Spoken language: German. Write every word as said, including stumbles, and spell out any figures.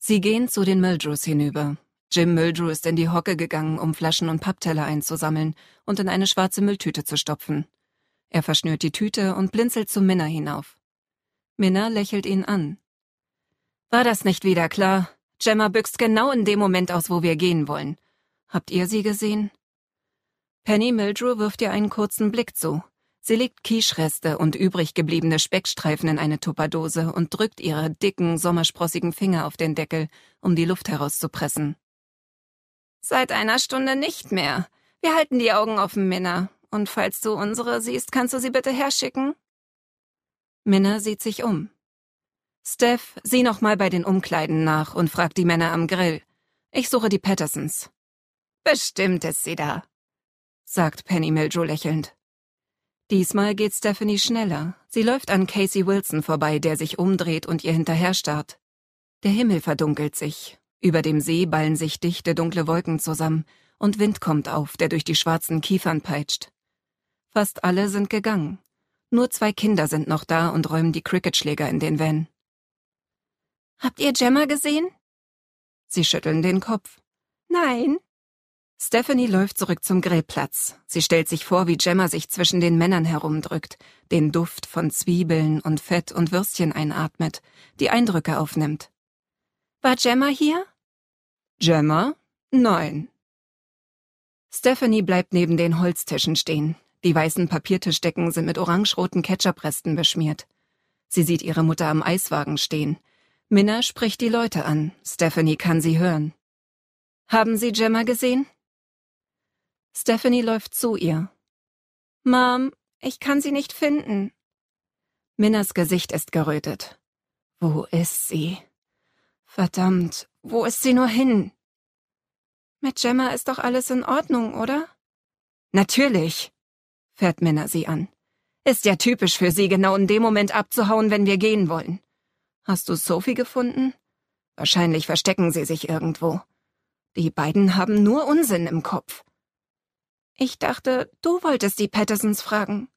Sie gehen zu den Mildrews hinüber. Jim Mildrew ist in die Hocke gegangen, um Flaschen und Pappteller einzusammeln und in eine schwarze Mülltüte zu stopfen. Er verschnürt die Tüte und blinzelt zu Minna hinauf. Minna lächelt ihn an. »War das nicht wieder klar? Gemma büxt genau in dem Moment aus, wo wir gehen wollen. Habt ihr sie gesehen?« Penny Mildrew wirft ihr einen kurzen Blick zu. Sie legt Quiche-Reste und übrig gebliebene Speckstreifen in eine Tupperdose und drückt ihre dicken, sommersprossigen Finger auf den Deckel, um die Luft herauszupressen. »Seit einer Stunde nicht mehr. Wir halten die Augen offen, Minna. Und falls du unsere siehst, kannst du sie bitte herschicken?« Minna sieht sich um. »Steph, sieh noch mal bei den Umkleiden nach und frag die Männer am Grill. Ich suche die Pattersons.« »Bestimmt ist sie da«, sagt Penny Mildrew lächelnd. Diesmal geht Stephanie schneller. Sie läuft an Casey Wilson vorbei, der sich umdreht und ihr hinterher starrt. Der Himmel verdunkelt sich. Über dem See ballen sich dichte, dunkle Wolken zusammen und Wind kommt auf, der durch die schwarzen Kiefern peitscht. Fast alle sind gegangen. Nur zwei Kinder sind noch da und räumen die Cricketschläger in den Van. »Habt ihr Gemma gesehen?« Sie schütteln den Kopf. »Nein.« Stephanie läuft zurück zum Grillplatz. Sie stellt sich vor, wie Gemma sich zwischen den Männern herumdrückt, den Duft von Zwiebeln und Fett und Würstchen einatmet, die Eindrücke aufnimmt. »War Gemma hier?« »Gemma? Nein.« Stephanie bleibt neben den Holztischen stehen. Die weißen Papiertischdecken sind mit orangeroten Ketchupresten beschmiert. Sie sieht ihre Mutter am Eiswagen stehen. Minna spricht die Leute an. Stephanie kann sie hören. »Haben Sie Gemma gesehen?« Stephanie läuft zu ihr. »Mom, ich kann sie nicht finden.« Minnas Gesicht ist gerötet. »Wo ist sie? Verdammt, wo ist sie nur hin?« »Mit Gemma ist doch alles in Ordnung, oder?« »Natürlich«, fährt Minna sie an. »Ist ja typisch für sie, genau in dem Moment abzuhauen, wenn wir gehen wollen. Hast du Sophie gefunden? Wahrscheinlich verstecken sie sich irgendwo. Die beiden haben nur Unsinn im Kopf.« »Ich dachte, du wolltest die Pattersons fragen.«